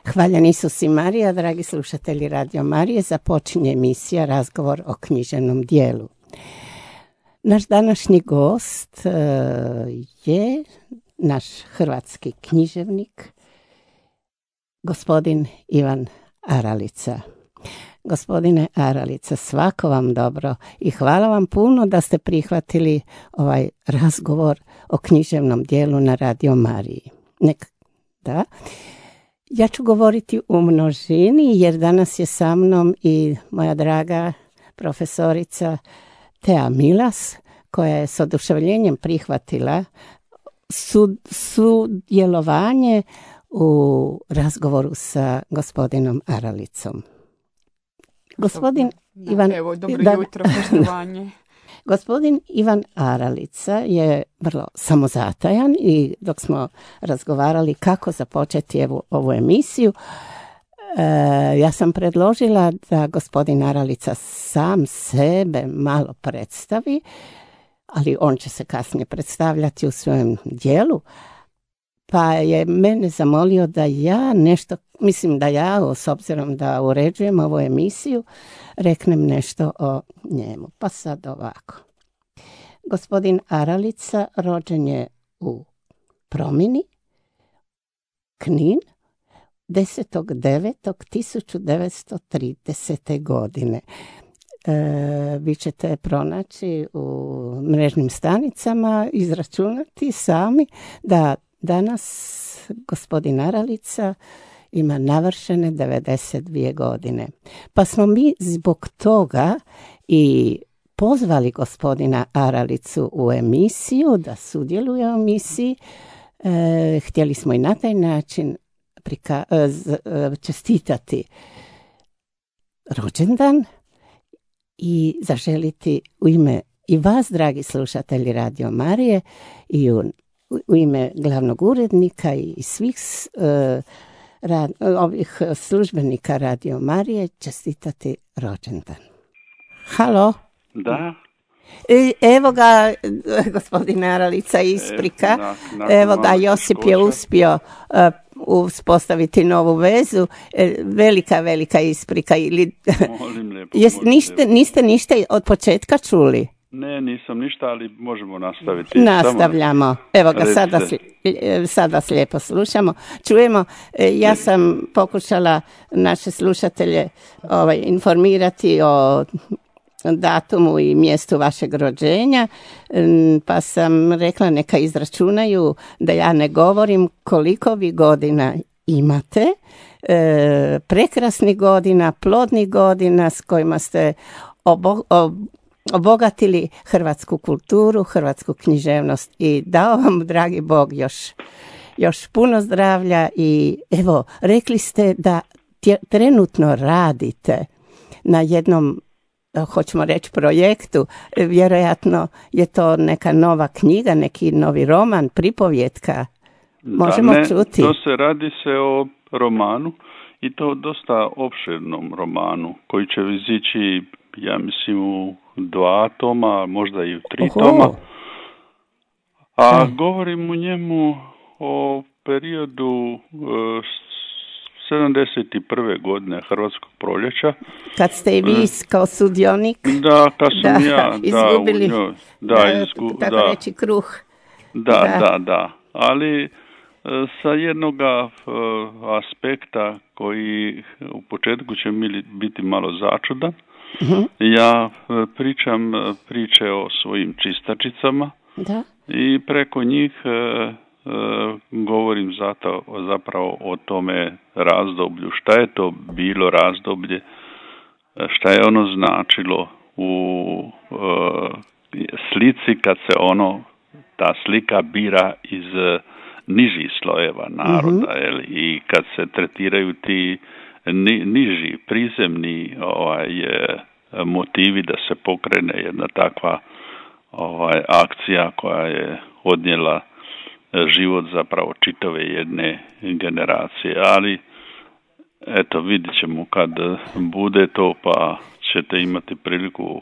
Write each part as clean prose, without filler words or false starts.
Hvaljen Isus i Marija, dragi slušatelji Radio Marije, započinje emisija Razgovor o književnom dijelu. Naš današnji gost je naš hrvatski književnik, gospodin Ivan Aralica. Gospodine Aralica, svako vam dobro i hvala vam puno da ste prihvatili ovaj razgovor o književnom dijelu na Radio Mariji. Da. Ja ću govoriti u množini jer danas je sa mnom i moja draga profesorica Tea Milas, koja je s oduševljenjem prihvatila sudjelovanje u razgovoru sa gospodinom Aralicom. Gospodin Ivan, dobro jutro, poštovanje. Gospodin Ivan Aralica je vrlo samozatajan i dok smo razgovarali kako započeti ovu emisiju, ja sam predložila da gospodin Aralica sam sebe malo predstavi, ali on će se kasnije predstavljati u svojem dijelu. Pa je mene zamolio da ja nešto, mislim da ja, s obzirom da uređujem ovu emisiju, reknem nešto o njemu. Pa sad ovako. Gospodin Aralica rođen je u Promini, Knin, 10.9.1930. godine. Vi ćete pronaći u mrežnim stanicama, izračunati sami da danas gospodin Aralica ima navršene 92 godine. Pa smo mi zbog toga i pozvali gospodina Aralicu u emisiju, da sudjeluje u emisiji. Htjeli smo i na taj način čestitati rođendan i zaželiti u ime i vas, dragi slušatelji Radio Marije, i u ime glavnog urednika i svih ovih službenika Radio Marije čestitati rođendan. Halo? Da. Evo ga, gospodin Aralica, isprika. Evo ga, Josip je uspio uspostaviti novu vezu. Velika isprika. Niste ništa od početka čuli? Ne, nisam ništa, ali možemo nastaviti. Nastavljamo. Evo ga, sad vas lijepo slušamo. Čujemo, ja sam pokušala naše slušatelje informirati o datumu i mjestu vašeg rođenja, pa sam rekla neka izračunaju da ja ne govorim koliko vi godina imate, prekrasnih godina, plodnih godina s kojima ste obogatili hrvatsku kulturu, hrvatsku književnost i dao vam, dragi Bog, još puno zdravlja. I evo, rekli ste da trenutno radite na jednom, hoćemo reći, projektu. Vjerojatno je to neka nova knjiga, neki novi roman, pripovjetka. Možemo čuti. Radi se o romanu i to dosta opširnom romanu koji će izići, ja mislim, u 2 toma, možda i u 3 toma. A govorim u njemu o periodu 71. godine Hrvatskog proljeća. Kad ste i vi kao sudionik da, kad sam ja izgubili tako reći kruh. Da. Ali sa jednog aspekta koji u početku će mi biti malo začudan. Uh-huh. Ja pričam priče o svojim čistačicama i preko njih govorim zapravo o tome razdoblju. Šta je to bilo razdoblje, šta je ono značilo u slici kad se ta slika bira iz nižih slojeva naroda, uh-huh. I kad se tretiraju ti niži, prizemni motivi da se pokrene jedna takva akcija koja je odnijela život zapravo čitave jedne generacije. Ali eto, vidjet ćemo kad bude to, pa ćete imati priliku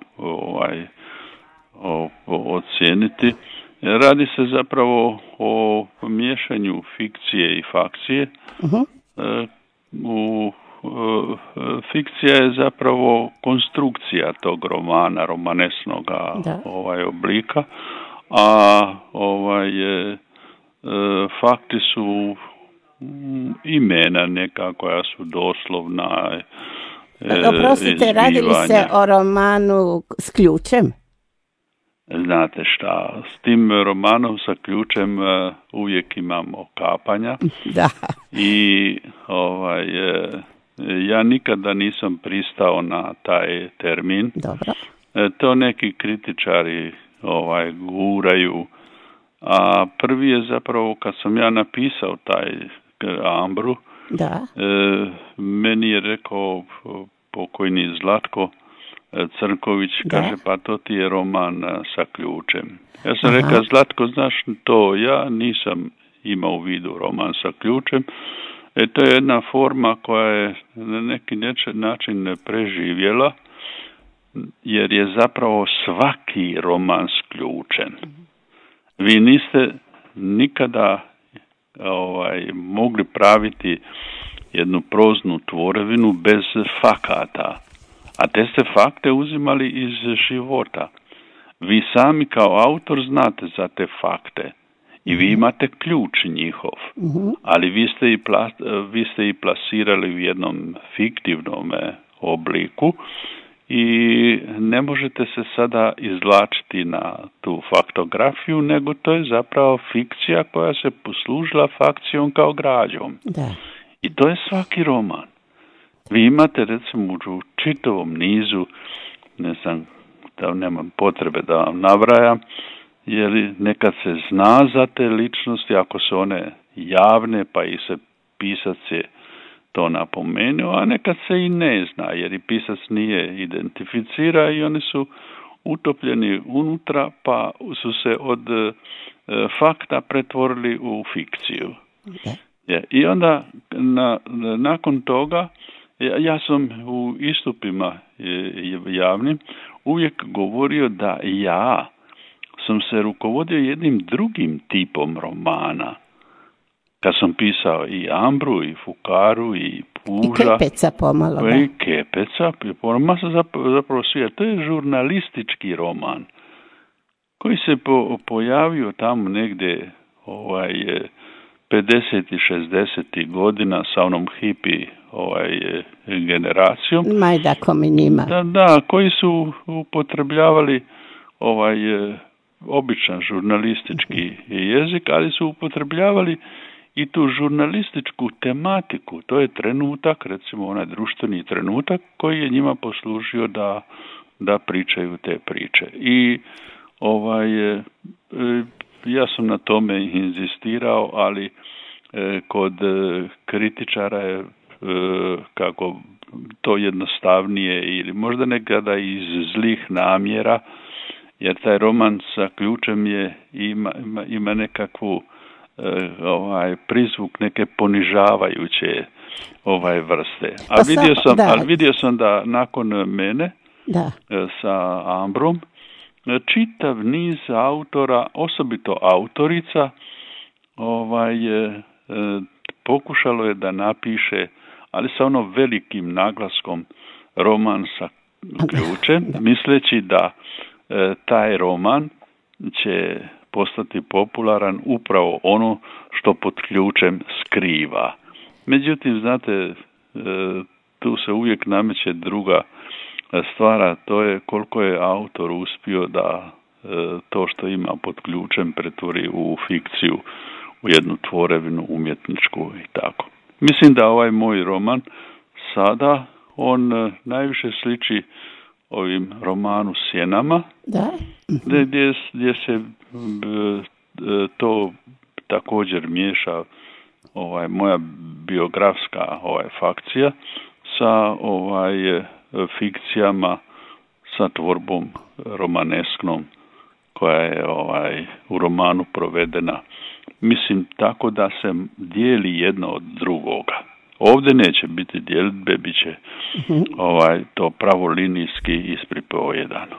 ocijeniti. Radi se zapravo o miješanju fikcije i fakcije, uh-huh. fikcija je zapravo konstrukcija tog romana, romanesnog oblika, a fakti su imena neka koja su doslovna. Oprostite, radili se o romanu s ključem? Znate šta, s tim romanom sa ključem uvijek imamo kapanja. Da. I ja nikada nisam pristao na taj termin. Dobro. To neki kritičari guraju. A prvi je zapravo kad sam ja napisao taj Ambru, da. Meni je rekao pokojni Zlatko Crnković, kaže, pa to ti je roman sa ključem. Ja sam rekao, Zlatko, znaš to, ja nisam imao u vidu roman sa ključem. To je jedna forma koja je na neki način preživjela, jer je zapravo svaki roman s ključem. Vi niste nikada mogli praviti jednu proznu tvorevinu bez fakata. A te ste fakte uzimali iz života. Vi sami kao autor znate za te fakte i vi imate ključ njihov, ali vi ste i plasirali u jednom fiktivnom obliku i ne možete se sada izvlačiti na tu faktografiju, nego to je zapravo fikcija koja se poslužila fakcijom kao građom. Da. I to je svaki roman. Vi imate recimo u čitavom nizu, ne znam, da nemam potrebe da vam nabrajam, jer nekad se zna za te ličnosti, ako su one javne, pa i se pisac je to napomenuo, a nekad se i ne zna, jer i pisac nije identificira i oni su utopljeni unutra, pa su se od fakta pretvorili u fikciju. I onda nakon toga ja sam u istupima javnim uvijek govorio da ja sam se rukovodio jednim drugim tipom romana. Kad sam pisao i Ambru, i Fukaru, i Puža. I Kepeca pomalo, da. I Kepeca, zapravo svijet. To je žurnalistički roman koji se pojavio tamo negdje 50. i 60. godina sa onom hipi generacijom. Majdakom i njima. Da, koji su upotrebljavali običan žurnalistički jezik, ali su upotrebljavali i tu žurnalističku tematiku. To je trenutak, recimo onaj društveni trenutak koji je njima poslužio da pričaju te priče. I ja sam na tome inzistirao, ali kod kritičara je kako to jednostavnije ili možda nekada iz zlih namjera, jer taj roman sa ključem ima nekakvu prizvuk neke ponižavajuće vrste. Ali vidio sam da nakon mene sa Ambrom čitav niz autora, osobito autorica, pokušalo je da napiše, ali sa onom velikim naglaskom, roman sa ključem, misleći da taj roman će postati popularan upravo ono što pod ključem skriva. Međutim, znate, tu se uvijek nameće druga stvar, to je koliko je autor uspio da to što ima pod ključem pretvori u fikciju, u jednu tvorevinu umjetničku i tako. Mislim da ovaj moj roman sada, on najviše sliči ovim romanu Sjenama, gdje se to također miješa moja biografska fakcija sa fikcijama, sa tvorbom romanesknom koja je u romanu provedena. Mislim tako da se dijeli jedno od drugoga. Ovdje neće biti dijelitbe, bit će to pravolinijski ispripovedano.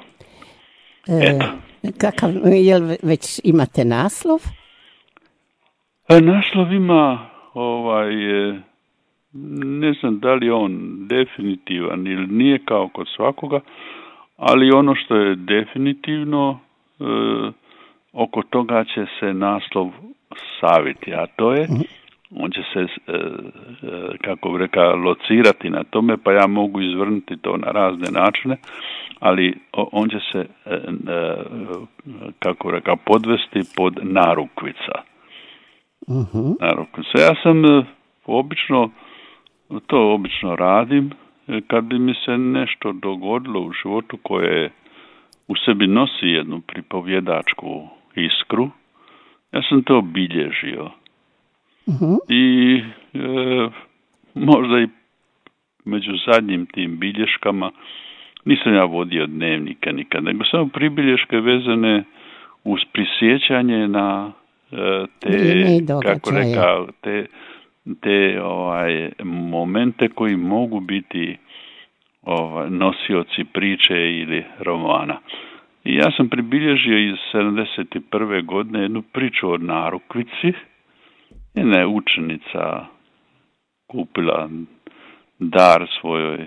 Kakav, jel već imate naslov? Naslov ima ne znam da li on definitivan ili nije kao kod svakoga, ali ono što je definitivno, oko toga će se naslov saviti, a to je, on će se, kako bi rekao, locirati na tome, pa ja mogu izvrnuti to na razne načine, ali on će se, kako bi rekao, podvesti pod narukvica. Narukvica. Ja sam obično radim, kad bi mi se nešto dogodilo u životu koje u sebi nosi jednu pripovjedačku iskru, ja sam to obilježio. I možda i među zadnjim tim bilješkama nisam ja vodio dnevnike nikad, nego samo pribilješke vezane uz prisjećanje na te, kako rekao, te momente koji mogu biti nosioci priče ili romana. I ja sam pribilježio iz 71. godine jednu priču o narukvici. Jedna je učenica kupila dar svojoj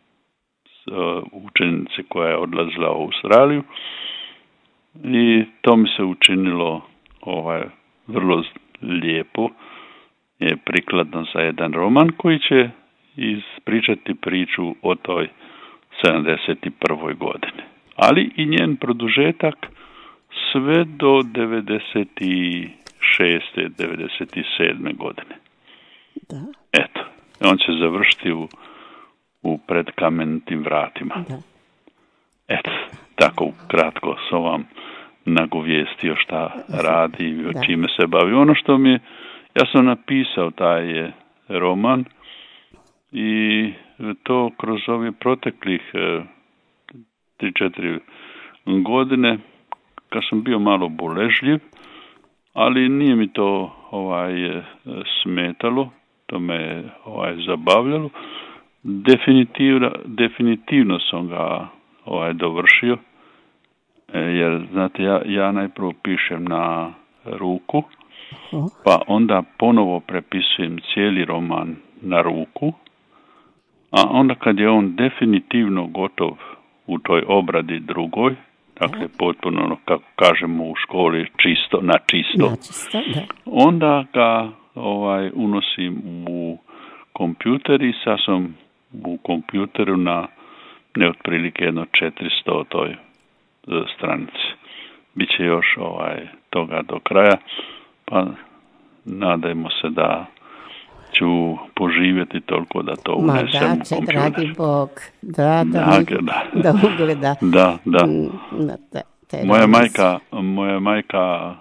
učenici koja je odlazila u Australiju i to mi se učinilo vrlo lijepo, je prikladno za jedan roman koji će ispričati priču o toj 71. godine. Ali i njen produžetak sve do 96. 97. godine. Da. Eto, on će završiti u predkamenitim vratima. Da. Eto, tako kratko sam vam nagovijestio šta radi i čime se bavi. Ono što mi, ja sam napisao taj roman i to kroz ove proteklih 3-4 godine, kad sam bio malo boležljiv, ali nije mi to smetalo, to me zabavljalo. Definitivno sam ga dovršio, jer znate, ja najprvo pišem na ruku, pa onda ponovo prepisujem cijeli roman na ruku, a onda kad je on definitivno gotov u toj obradi drugoj, dakle potpuno, kako kažemo u školi, čisto, na čisto, da. Onda ga unosim u kompjuter i sad sam u kompjuteru na otprilike jedno 400 toj stranici. Biće još toga do kraja, pa nadajmo se da ću poživjeti toliko da to unesem u kompjuter. Dragi Bog, da ugleda. Da. Moja majka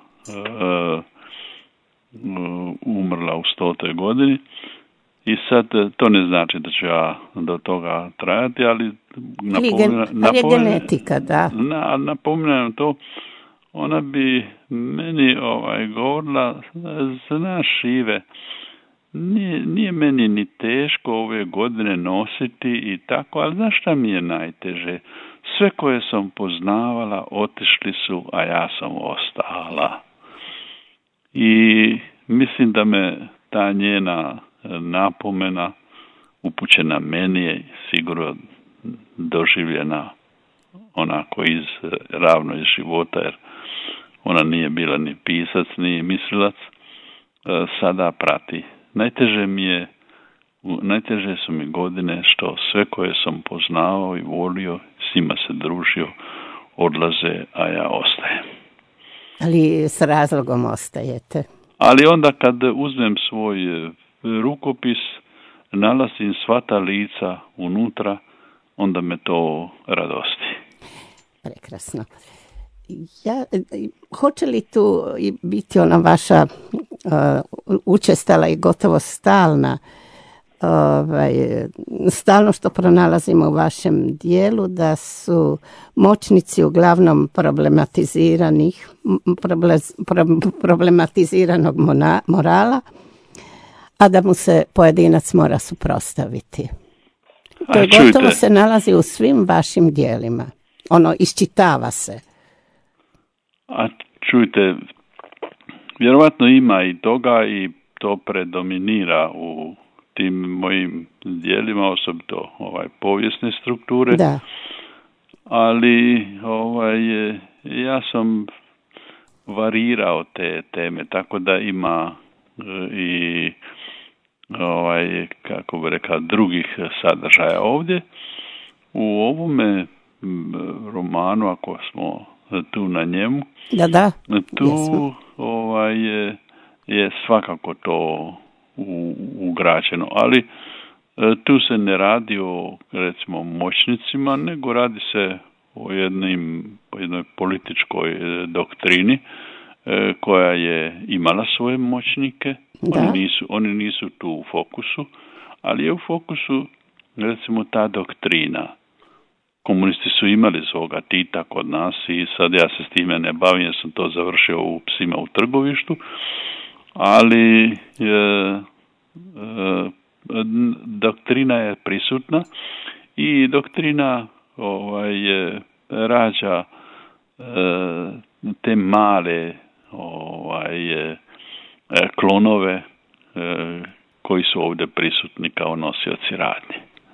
umrla u 100. godini i sad to ne znači da ću ja do toga trajati, ali genetika, da. Napominam to, ona bi meni govorila, znaš Ive, nije meni ni teško ove godine nositi i tako, ali znaš šta mi je najteže? Sve koje sam poznavala otišli su, a ja sam ostala. I mislim da me ta njena napomena upućena meni je sigurno doživljena onako ravno iz života, jer ona nije bila ni pisac, ni mislilac, sada prati. Najteže su mi godine što sve koje sam poznao i volio, s njima se družio, odlaze, a ja ostajem. Ali s razlogom ostajete. Ali onda kad uzmem svoj rukopis, nalazim sva ta lica unutra, onda me to radosti. Prekrasno. Hoće li tu biti ona vaša učestala i gotovo stalno što pronalazimo u vašem dijelu, da su moćnici uglavnom problematiziranog morala, a da mu se pojedinac mora suprotstaviti. To je gotovo se nalazi u svim vašim dijelima. Ono, iščitava se. A čujte, vjerovatno ima i toga i to predominira u tim mojim dijelima, osobito povijesne strukture. Da. Ali ja sam varirao te teme, tako da ima i kako bi rekao, drugih sadržaja ovdje. U ovome romanu, ako smo tu na njemu, da. tu je svakako to ugrađeno, ali tu se ne radi o, recimo, moćnicima, nego radi se o jednoj političkoj doktrini koja je imala svoje moćnike. Oni nisu tu u fokusu, ali je u fokusu, recimo, ta doktrina. Komunisti su imali svoga Tita kod nas i sad ja se s time ne bavim, jer sam to završio u Psima u Trgovištu, ali doktrina je prisutna i doktrina rađa te male klonove koji su ovdje prisutni kao nosioci radnje.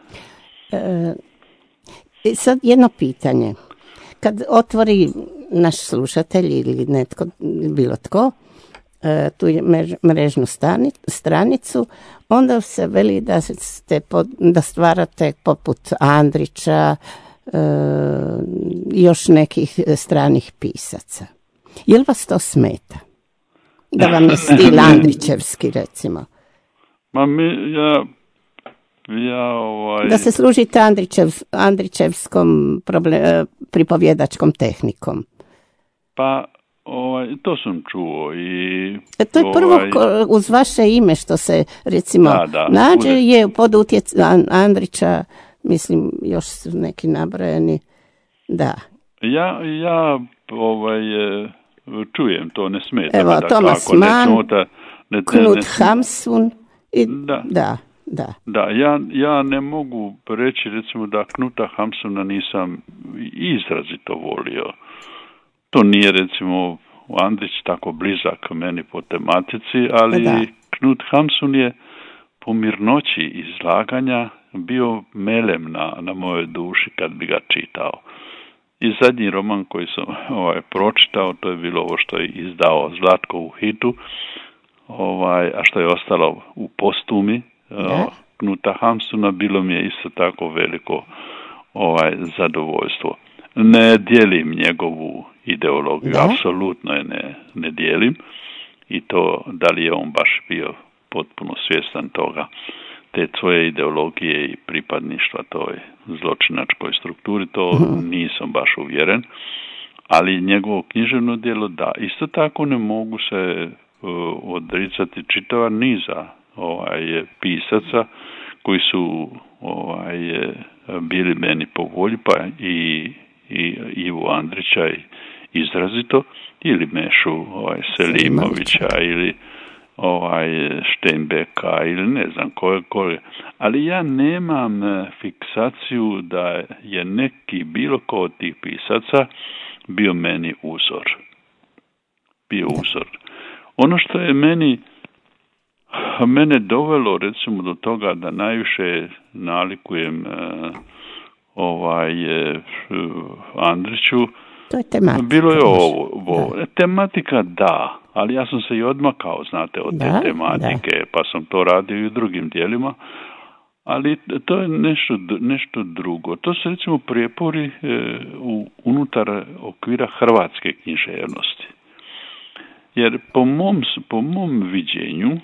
Sad jedno pitanje. Kad otvori naš slušatelj ili netko, bilo tko, tu je mrežnu stranicu, onda se veli da stvarate poput Andrića, još nekih stranih pisaca. Jel vas to smeta? Da vam je stil Andrićevski, recimo? Da se služite Andrićevskom pripovjedačkom tehnikom. Pa, to sam čuo i... To je prvo uz vaše ime što se, recimo, nađe je pod utjecajem Andrića, mislim, još su neki nabrojeni, da. Ja čujem, to ne smeta. Evo, Thomas Mann, Knut Hamsun i... Da. Da, ja ne mogu reći, recimo, da Knuta Hamsuna nisam izrazito volio. To nije, recimo, Andrić tako blizak meni po tematici, ali Knut Hamsun je po mirnoći izlaganja bio melem na mojoj duši kad bi ga čitao. I zadnji roman koji sam pročitao, to je bilo ovo što je izdao Zlatko u Hitu, a što je ostalo u postumi Knuta Hamsuna, bilo mi je isto tako veliko zadovoljstvo. Ne dijelim njegovu ideologiju, apsolutno je ne dijelim, i to da li je on baš bio potpuno svjestan toga, te svoje ideologije i pripadništva toj zločinačkoj strukturi, to nisam baš uvjeren, ali njegovo književno djelo da. Isto tako ne mogu se odricati čitava niza pisaca koji su bili meni po volji, pa i Ivu Andrića izrazito, ili Mešu Selimovića, ili Steinbecka, ili ne znam koje. Ali ja nemam fiksaciju da je neki bilo ko od tih pisaca bio meni uzor. Ono što je mene dovelo, recimo, do toga da najviše nalikujem Andriću, to je tematika. Bilo je ovo. Tematika da, ali ja sam se i odmakao, znate, od te tematike, pa sam to radio i u drugim dijelima, ali to je nešto drugo. To su, recimo, prijepori unutar okvira hrvatske književnosti. Jer po mom viđenju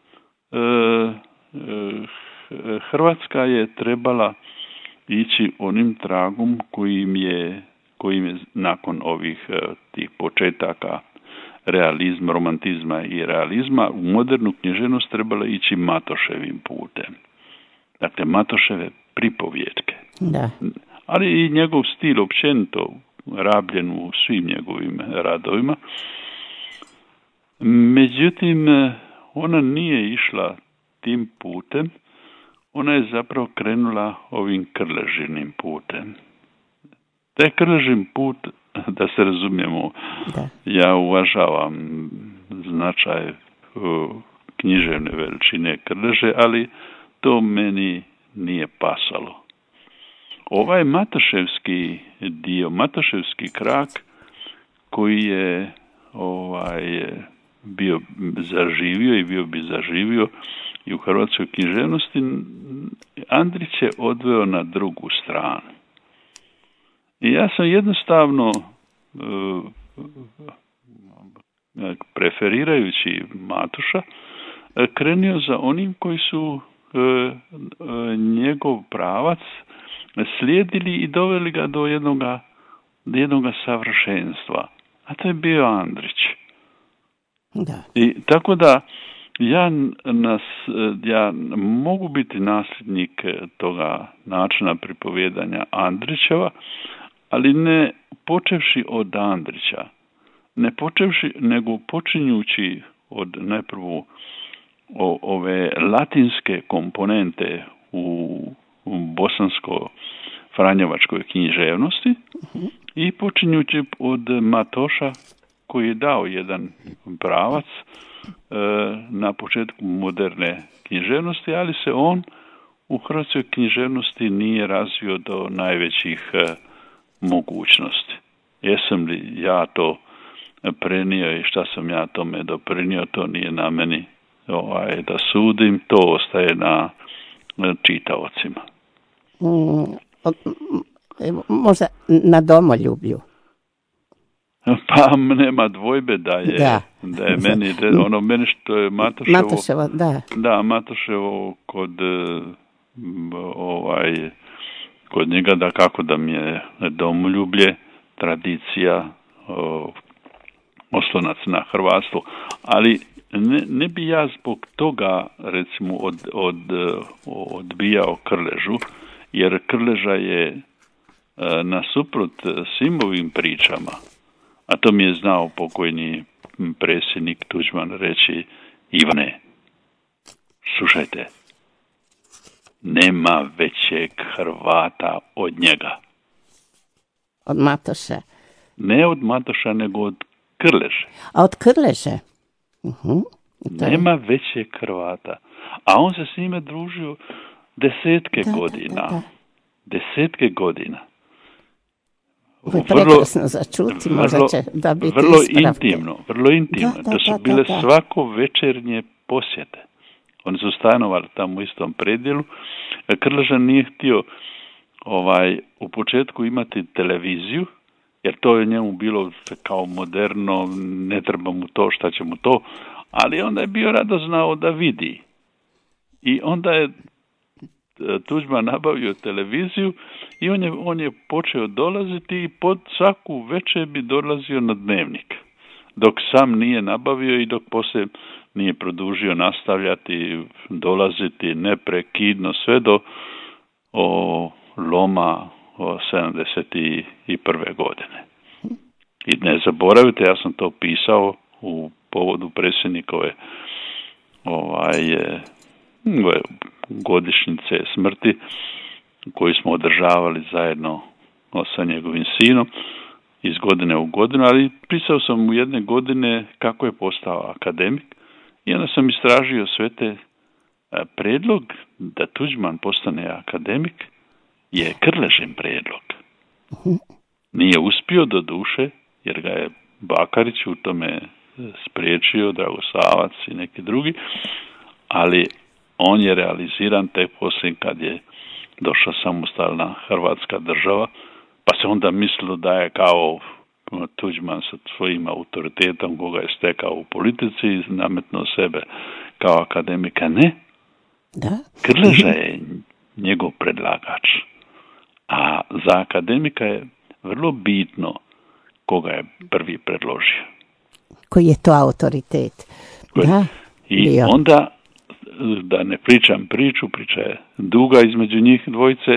Hrvatska je trebala ići onim tragom kojim je nakon ovih tih početaka realizma, romantizma i realizma u modernu književnost trebala ići Matoševim putem. Dakle, Matoševe pripovjetke. Da. Ali i njegov stil općenito rabljen u svim njegovim radovima. Međutim, ona nije išla tim putem, ona je zapravo krenula ovim Krležinim putem. Taj Krležin put, da se razumijemo, ja uvažavam značaj književne veličine Krleže, ali to meni nije pasalo. Ovaj Matoševski dio, Matoševski krak koji je bio zaživio i bio bi zaživio i u hrvatskoj književnosti, Andrić je odveo na drugu stranu. I ja sam jednostavno preferirajući Matoša krenio za onim koji su njegov pravac slijedili i doveli ga do jednoga savršenstva. A to je bio Andrić. Da. I tako da ja mogu biti nasljednik toga načina pripovijedanja Andrićeva, ali ne počevši od Andrića. Ne počevši, nego počinjući od najprvo ove latinske komponente u bosansko-franjevačkoj književnosti i počinjući od Matoša koji je dao jedan pravac na početku moderne književnosti, ali se on u hrvatskoj književnosti nije razvio do najvećih mogućnosti. Jesam li ja to prenio i šta sam ja tome doprinio, to nije na meni da sudim, to ostaje na čitaocima. Možda na domoljublju. Pa nema dvojbe da je meni što je Matoševo, da. Da, Matoševo kod njega da kako da mi je domoljublje, tradicija, oslonac na hrvatstvo, ali ne bi ja zbog toga recimo odbijao Krležu, jer Krleža je nasuprot svim ovim pričama, a to mi je znao pokojni predsjednik Tuđman reći: Ivane, slušajte, nema većeg Hrvata od njega. Od Matoša? Ne od Matoša, nego od Krleže. A od Krleže? Nema većeg Hrvata. A on se s njime družio desetke godina. Da. Desetke godina. Ovo je prekrasno začuti, možda će da biti ispravke. Vrlo intimno. Da su bile svako večernje posjete. Oni su stanovali tamo u istom predjelu. Krleža nije htio u početku imati televiziju, jer to je njemu bilo kao moderno, ne treba mu to, šta će mu to, ali onda je bio rado znao da vidi. I onda je Tuđman nabavio televiziju i on je počeo dolaziti i pod svaku večer bi dolazio na Dnevnik. Dok sam nije nabavio i dok poslije nije produžio nastavljati, dolaziti neprekidno sve do loma 71. godine. I ne zaboravite, ja sam to pisao u povodu predsjednikove godišnjice smrti koju smo održavali zajedno sa njegovim sinom iz godine u godinu, ali pisao sam u jedne godine kako je postao akademik i onda sam istražio sve te predlog da Tuđman postane akademik je Krležin predlog. Nije uspio do duše, jer ga je Bakarić u tome spriječio, Dragosavac i neki drugi, ali on je realiziran tek poslije kad je došla samostalna Hrvatska država, pa se onda mislilo da je kao Tuđman sa svojim autoritetom koga je stekao u politici nametnuo sebe kao akademika. Ne. Da? Krleža je njegov predlagač. A za akademika je vrlo bitno koga je prvi predložio. Koji je to autoritet? Da. I onda, da ne pričam priča je duga između njih dvojice,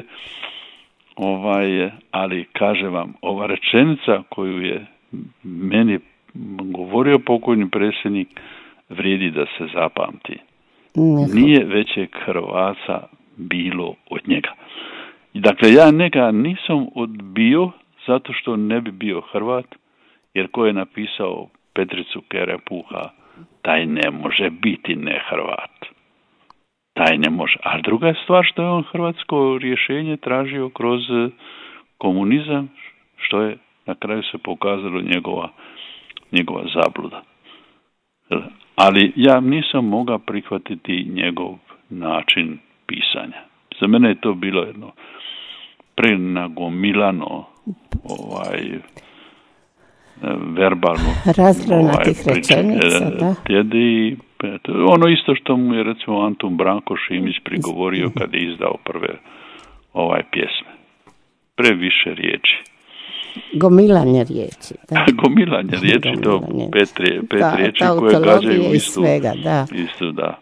ali kaže vam, ova rečenica koju je meni govorio pokojni predsjednik vrijedi da se zapamti. Nije većeg Hrvata bilo od njega. Dakle, ja njega nisam odbio zato što ne bi bio Hrvat, jer ko je napisao Petricu Kerepuha, taj ne može biti ne Hrvat. taj ne može. A druga je stvar što je on hrvatsko rješenje tražio kroz komunizam, što je na kraju se pokazalo njegova zabluda. Ali ja nisam mogao prihvatiti njegov način pisanja. Za mene je to bilo jedno prenagomilano verbalno razgranatih rečenica, da. Ono isto što mu je recimo Antun Branko Šimić prigovorio kad je izdao prve pjesme. Previše riječi. Gomilanje riječi. Da. Gomilanje riječi, to pet riječi koje gađaju istu. Svega, da. Istu, da.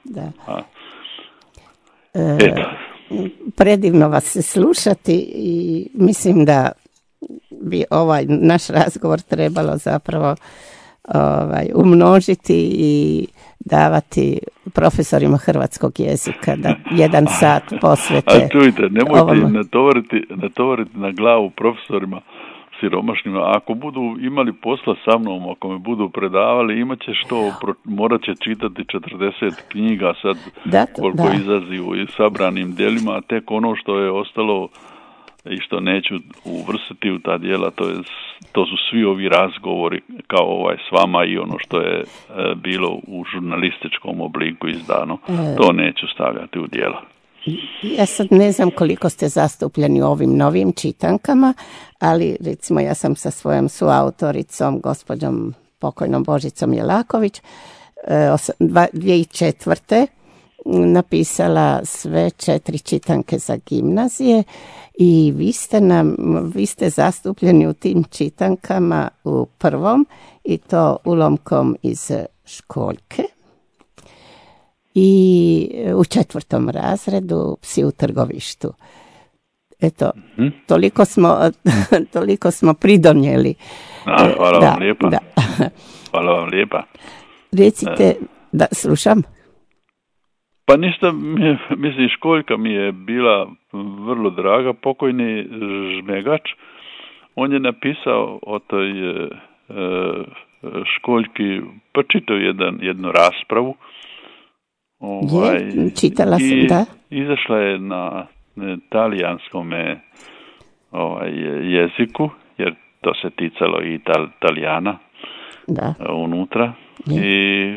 Eto. Predivno vas se slušati i mislim da bi ovaj naš razgovor trebalo zapravo umnožiti i davati profesorima hrvatskog jezika da 1 sat posvete. A čujte, nemojte natovariti na glavu profesorima siromašnjima. Ako budu imali posla sa mnom, ako me budu predavali, imat će što, morat će čitati 40 knjiga sad, koliko izlazi u sabranim djelima, a tek ono što je ostalo i što neću uvrstiti u ta djela, to su svi ovi razgovori kao s vama i ono što je bilo u žurnalističkom obliku izdano. To neću stavljati u djela. Ja sad ne znam koliko ste zastupljeni ovim novim čitankama, ali recimo ja sam sa svojom suautoricom, gospođom pokojnom Božicom Jelaković, 2004. napisala sve 4 čitanke za gimnazije i vi ste zastupljeni u tim čitankama u prvom i to ulomkom iz školjke. I u 4. razredu Psi u trgovištu. Eto, toliko smo pridonijeli. Hvala vam lijepa. Da. Hvala vam lijepa. Recite, da slušam. Pa ništa, mislim, školjka mi je bila vrlo draga, pokojni Žmegač. On je napisao o toj školjki, pa čitao jednu raspravu. Čitala sam, da. Izašla je na talijanskom jeziku, jer to se ticalo i Talijana unutra. I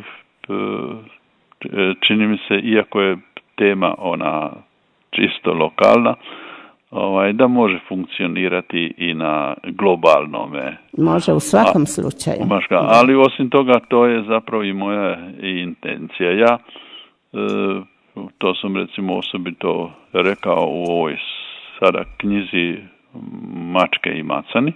čini mi se, iako je tema ona čisto lokalna, da može funkcionirati i na globalnome. Može u svakom slučaju. Ali osim toga, to je zapravo i moja intencija. Ja to sam recimo osobito rekao u ovoj sada knjizi Mačke i macani,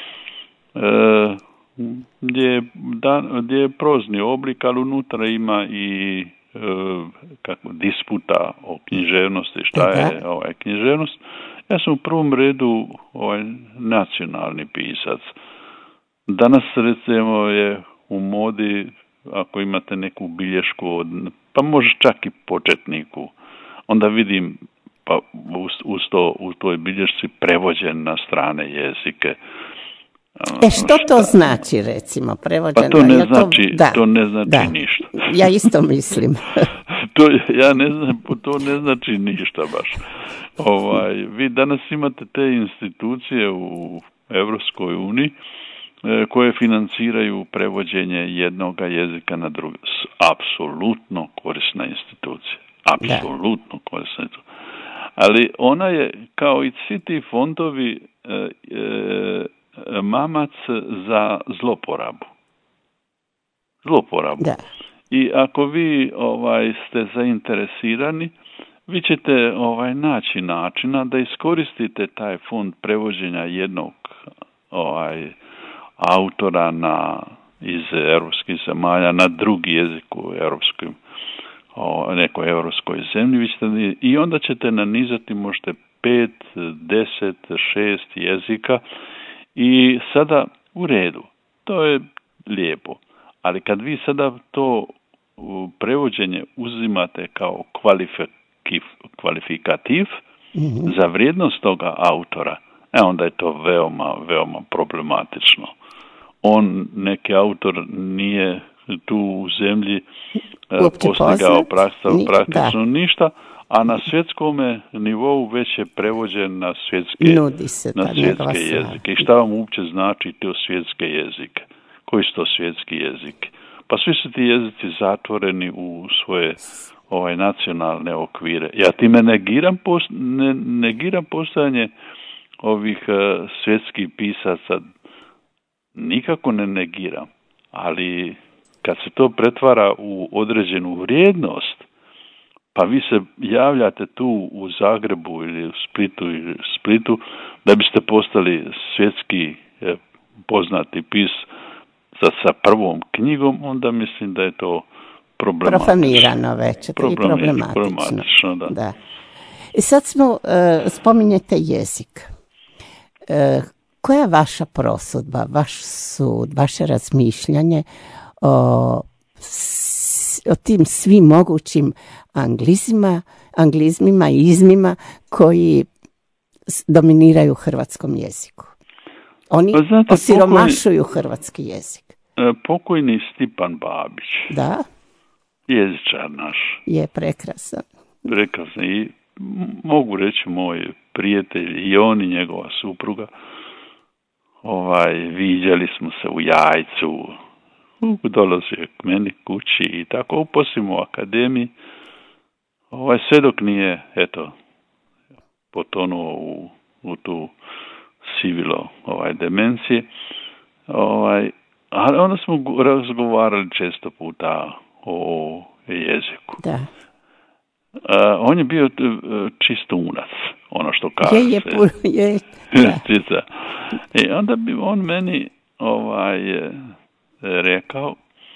gdje je prozni oblik, ali unutra ima i disputa o književnosti, šta je književnost. Ja sam u prvom redu nacionalni pisac. Danas recimo je u modi, ako imate neku bilješku pa može čak i početniku, onda vidim pa u toj bilješci prevođen na strane jezike. Što to znači, recimo, prevođeno? Pa to ne znači ništa. Ja isto mislim. Ja ne znam, to ne znači ništa baš. Vi danas imate te institucije u Europskoj uniji koje financiraju prevođenje jednog jezika na drugi. Apsolutno korisna institucija. Apsolutno korisna institucija. Ali ona je, kao i svi ti fondovi, mamac za zloporabu. Da. I ako vi ste zainteresirani, vi ćete naći načina da iskoristite taj fond prevođenja jednog autora iz europskih zemalja na drugi jezik u nekoj europskoj zemlji. I onda ćete nanizati možete 5, 10, 6 jezika i sada u redu. To je lijepo. Ali kad vi sada to prevođenje uzimate kao kvalifikativ za vrijednost toga autora, onda je to veoma, veoma problematično. Neki autor nije tu u zemlji postigao praktično ništa, a na svjetskome nivou već je prevođen na svjetske jezike. I šta vam uopće znači to svjetske jezike? Koji su to svjetski jezik? Pa svi su ti jezici zatvoreni u svoje nacionalne okvire. Ja time negiram postojanje ovih svjetskih pisaca, nikako ne negiram, ali kad se to pretvara u određenu vrijednost, pa vi se javljate tu u Zagrebu ili u Splitu da biste postali svjetski poznati sa prvom knjigom, onda mislim da je to problematično. Profanirano već, problematično. Da. I sad spominjete jezik. Koja je vaša prosudba, vaš sud, vaše razmišljanje o tim svim mogućim anglizmima i izmima koji dominiraju u hrvatskom jeziku? Oni osiromašuju hrvatski jezik. Pokojni Stipan Babić. Da? Jezičar naš. Je prekrasan. Prekrasan i mogu reći moj prijatelj i on i njegova supruga. Viđali smo se u Jajcu, dolazio k meni kući i tako uposlimo u akademiji. Sve dok nije, potonuo u tu sivilo demencije. Ali onda smo razgovarali često puta o jeziku. Da. On je bio čistunac, ono što kaže. Je. I onda bi on meni rekao,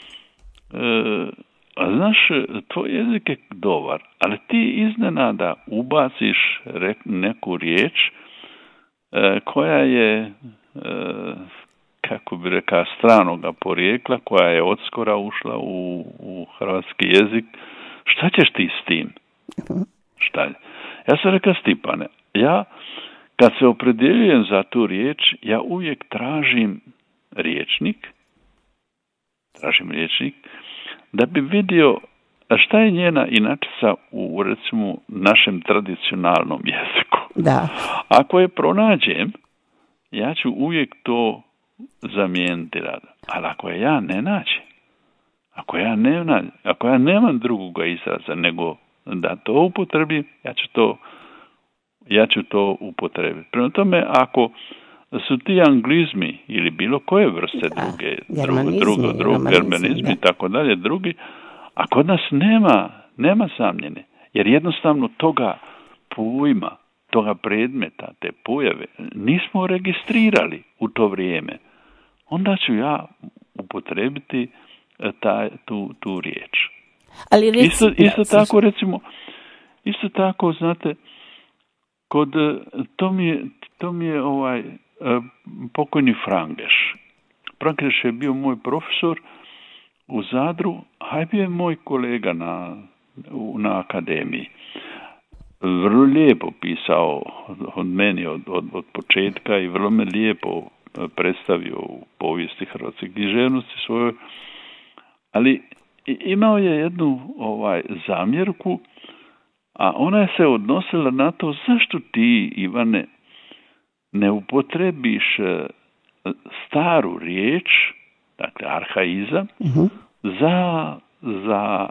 a znaš, tvoj jezik je dobar, ali ti iznenada ubaciš neku riječ koja je, kako bi rekao, stranoga porijekla, koja je odskora ušla u hrvatski jezik. Šta ćeš ti s tim? Šta? Ja sam rekao, Stipane, ja kad se opredjeljujem za tu riječ, ja uvijek tražim rječnik, da bi vidio šta je njena inačica u, recimo, našem tradicionalnom jeziku. Da. Ako je pronađem, ja ću uvijek to zamijeniti rada. Ali ako je ja ne nađem, ako ja nemam drugoga izraza nego da to upotrebim, ja ću to upotrebiti. Prema tome, ako su ti anglizmi ili bilo koje vrste germanizmi i tako dalje, drugi, a kod nas nema zamjene, jer jednostavno toga pojma, toga predmeta, te pojave nismo registrirali u to vrijeme, onda ću ja upotrebiti tu riječ. Ali isto tako, znate, kod to mi je pokojni Frangeš. Frangeš je bio moj profesor u Zadru, a bio je moj kolega na akademiji. Vrlo lijepo pisao od meni od početka i vrlo me lijepo predstavio u povijesti hrvatske književnosti svojoj, ali imao je jednu zamjerku, a ona je se odnosila na to zašto ti, Ivane, ne upotrebiš staru riječ, dakle arhaizam, za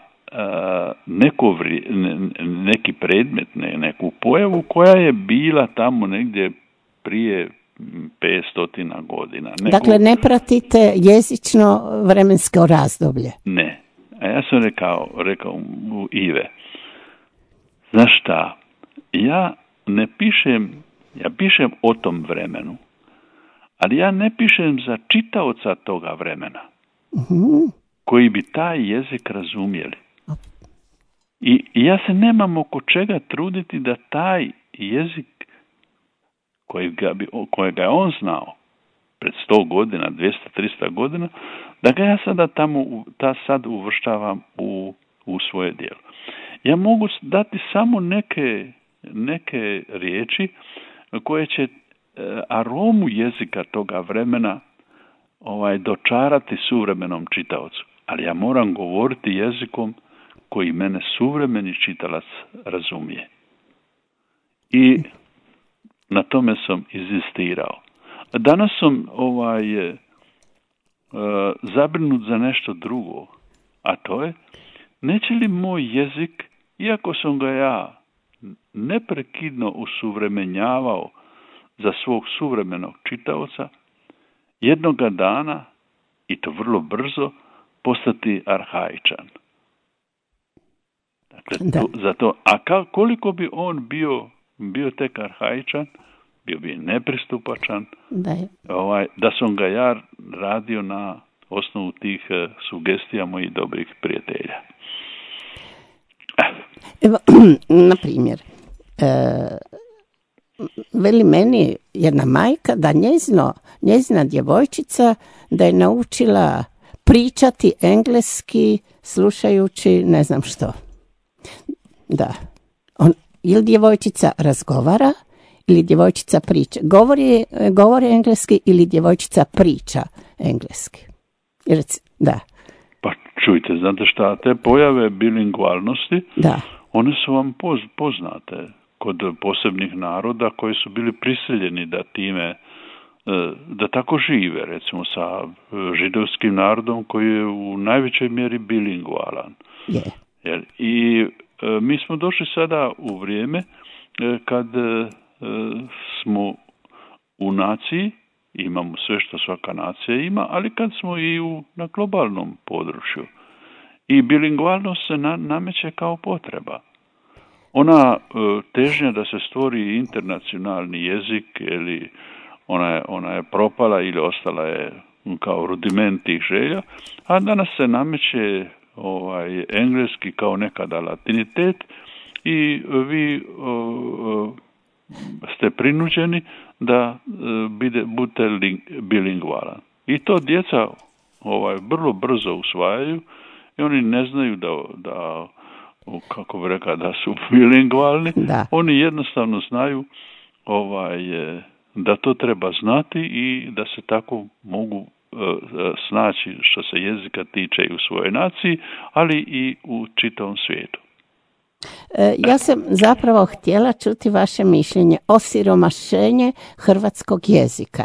neki predmet, neku pojavu koja je bila tamo negdje prije 500 godina. Dakle, ne pratite jezično vremensko razdoblje. Ne. A ja sam rekao u Ive, znaš šta, ja pišem o tom vremenu, ali ja ne pišem za čitaoca toga vremena, koji bi taj jezik razumjeli. I ja se nemam oko čega truditi da taj jezik kojega je on znao pred 100 godina, 200, 300 godina, da ga ja sada sad uvrštavam u svoje djelo. Ja mogu dati samo neke riječi koje će aromu jezika toga vremena dočarati suvremenom čitaocu. Ali ja moram govoriti jezikom koji mene suvremeni čitalac razumije. I na tome sam inzistirao. Danas sam zabrinut za nešto drugo, a to je, neće li moj jezik, iako sam ga ja neprekidno usuvremenjavao za svog suvremenog čitaoca, jednoga dana, i to vrlo brzo, postati arhaičan. Dakle, koliko bi on bio tek arhaičan, bio bi nepristupačan, da sam ga ja radio na osnovu tih sugestija mojih dobrih prijatelja. Evo, na primjer, veli meni jedna majka da njezina djevojčica da je naučila pričati engleski slušajući ne znam što. Da. Ili djevojčica razgovara ili djevojčica priča. Govori engleski ili djevojčica priča engleski. Da. Pa čujte, znate šta, te pojave bilingvalnosti, one su vam poznate kod posebnih naroda koji su bili prisiljeni da time, da tako žive, recimo sa židovskim narodom koji je u najvećoj mjeri bilingvalan. Yeah. I mi smo došli sada u vrijeme kad smo u naciji, imamo sve što svaka nacija ima, ali kad smo i na globalnom području. I bilingvalnost se nameće kao potreba. Ona težnja da se stvori internacionalni jezik, ili ona je propala ili ostala je kao rudiment tih želja, a danas se nameće engleski kao nekada latinitet i vi ste prinuđeni da budete bilingvalan. I to djeca vrlo brzo usvajaju i oni ne znaju da kako bi rekao, da su bilingvalni. Oni jednostavno znaju da to treba znati i da se tako mogu snaći što se jezika tiče i u svojoj naciji, ali i u čitavom svijetu. Ja sam zapravo htjela čuti vaše mišljenje o siromašenju hrvatskog jezika.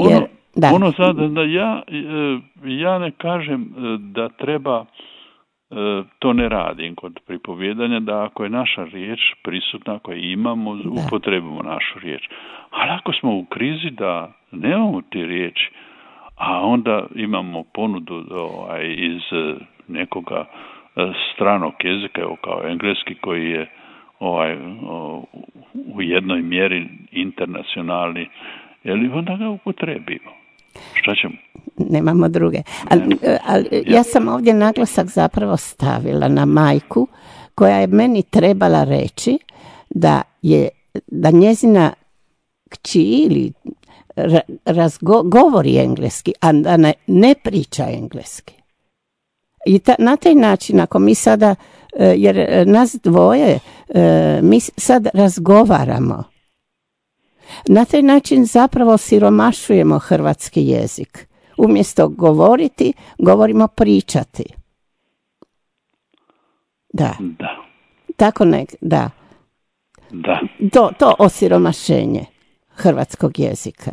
Ja ne kažem da treba, to ne radim kod pripovjedanja, da ako je naša riječ prisutna, ako je imamo, upotrebimo našu riječ. Ali ako smo u krizi da nemamo te riječi, a onda imamo ponudu iz nekoga stranog jezika, kao engleski, koji je u jednoj mjeri internacionalni, onda ga upotrebimo. Šta ćemo? Nemamo druge. Ali ja sam ovdje naglasak zapravo stavila na majku koja je meni trebala reći da njezina kći ili govori engleski, a da ne priča engleski. I na taj način, ako mi sada, jer nas dvoje, mi sad razgovaramo, na taj način zapravo siromašujemo hrvatski jezik. Umjesto govoriti, govorimo pričati. Da. Tako da. To osiromašenje hrvatskog jezika.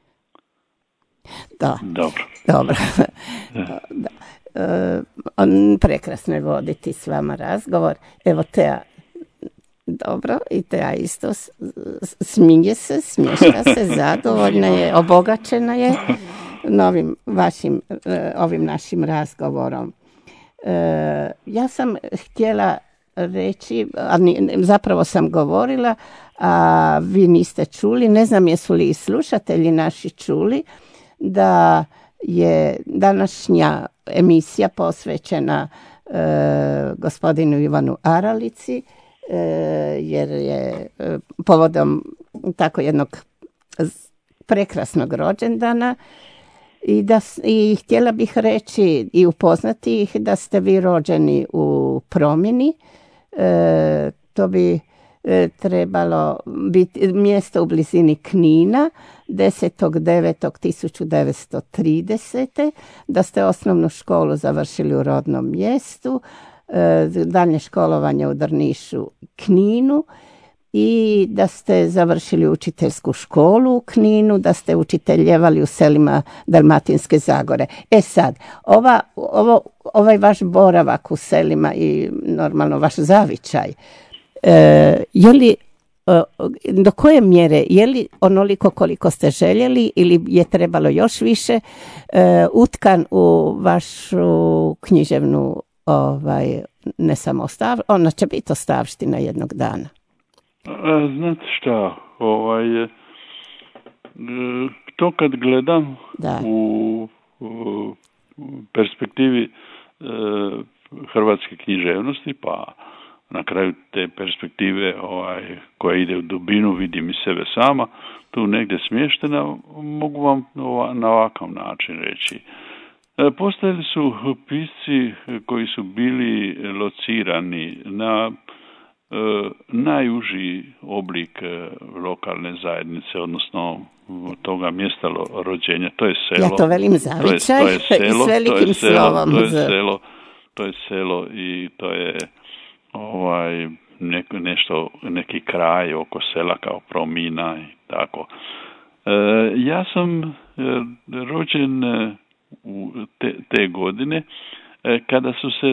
Dobro. Da. Prekrasno je voditi s vama razgovor. Evo Tea, dobro, i Tea isto smije se, smješka se, zadovoljna je, obogaćena je novim ovim našim razgovorom. Ja sam htjela reći, zapravo sam govorila, a vi niste čuli, ne znam jesu li i slušatelji naši čuli, da je današnja emisija posvećena gospodinu Ivanu Aralici, jer je povodom tako jednog prekrasnog rođendana i htjela bih reći i upoznati ih da ste vi rođeni u Promjeni. To bi trebalo biti mjesto u blizini Knina, 10.9.1930. Da ste osnovnu školu završili u rodnom mjestu, daljnje školovanje u Drnišu, Kninu, i da ste završili učiteljsku školu u Kninu, da ste učiteljevali u selima Dalmatinske Zagore. Sad, ovaj vaš boravak u selima i normalno vaš zavičaj, je li do koje mjere, je li onoliko koliko ste željeli ili je trebalo još više utkan u vašu književnu ne samo ona će biti ostavština jednog dana? Znate šta, to kad gledam u perspektivi hrvatske književnosti, pa na kraju te perspektive koja ide u dubinu, vidim i sebe sama, tu negdje smještena, mogu vam na ovakav način reći. Postojali su pisci koji su bili locirani na najuži oblik lokalne zajednice, odnosno toga mjesta rođenja. To je selo. Ja to velim zavičaj i s velikim slovom. To je selo i to je neki kraj oko sela kao Promina i tako. Ja sam rođen u te godine kada su se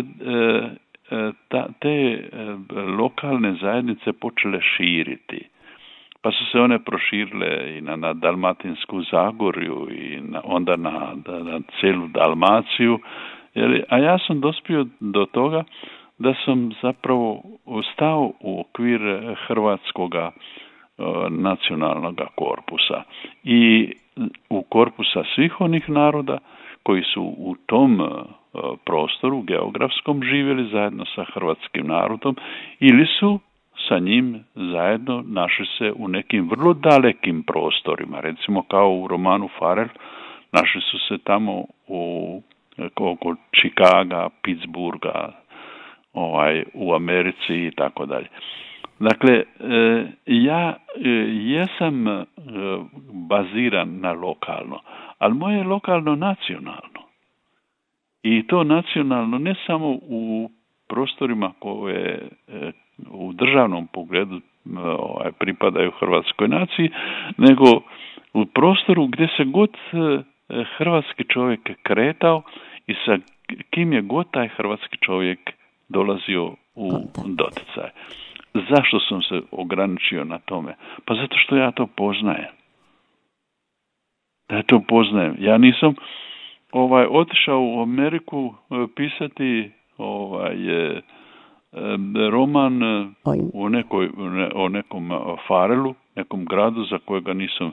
te lokalne zajednice počele širiti. Pa su se one proširile i na Dalmatinsku Zagorju i onda na cijelu Dalmaciju. A ja sam dospio do toga da sam zapravo stao u okvir hrvatskoga nacionalnog korpusa i u korpusa svih onih naroda koji su u tom prostoru geografskom živjeli zajedno sa hrvatskim narodom ili su sa njim zajedno našli se u nekim vrlo dalekim prostorima, recimo kao u romanu Farel, našli su se tamo oko Čikaga, Pittsburgha, u Americi i tako dalje. Dakle, ja jesam baziran na lokalno, ali moje je lokalno nacionalno. I to nacionalno ne samo u prostorima koje u državnom pogledu pripadaju hrvatskoj naciji, nego u prostoru gdje se god hrvatski čovjek kretao i sa kim je god taj hrvatski čovjek dolazio u doticaj. Zašto sam se ograničio na tome? Pa zato što ja to poznajem. Da to poznajem. Ja nisam otišao u Ameriku pisati roman o nekom Farelu, nekom gradu za kojega nisam